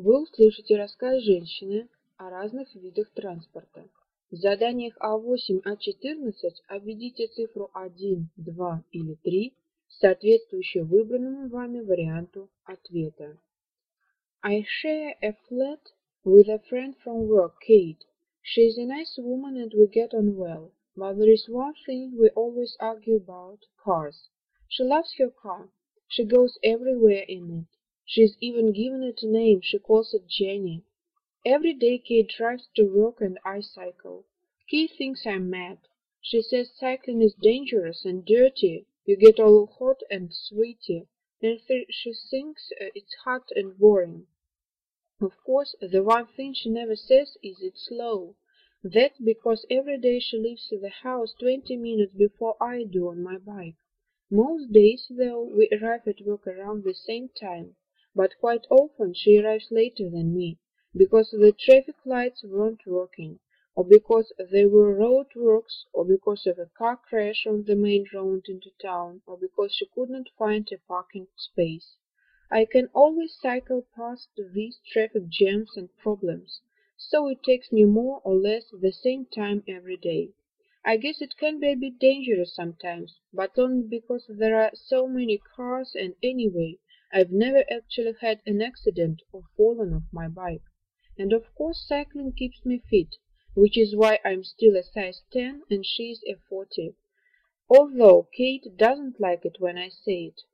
Вы услышите рассказ женщины о разных видах транспорта. В заданиях А8, А14 обведите цифру 1, 2 или 3, соответствующую выбранному вами варианту ответа. I share a flat with a friend from work, Kate. She is a nice woman and we get on well. But there is one thing we always argue about, cars. She loves her car. She goes everywhere in it. She's even given it a name. She calls it Jenny. Every day Kate drives to work and I cycle. Kate thinks I'm mad. She says cycling is dangerous and dirty. You get all hot and sweaty. And she thinks it's hot and boring. Of course, the one thing she never says is it's slow. That's because every day she leaves the house 20 minutes before I do on my bike. Most days, though, we arrive at work around the same time, but quite often she arrives later than me, because the traffic lights weren't working, or because there were roadworks, or because of a car crash on the main road into town, or because she couldn't find a parking space. I can always cycle past these traffic jams and problems, so it takes me more or less the same time every day. I guess it can be a bit dangerous sometimes, but only because there are so many cars and anyway, I've never actually had an accident or fallen off my bike. And of course cycling keeps me fit, which is why I'm still a size 10 and she's a 40. Although Kate doesn't like it when I say it.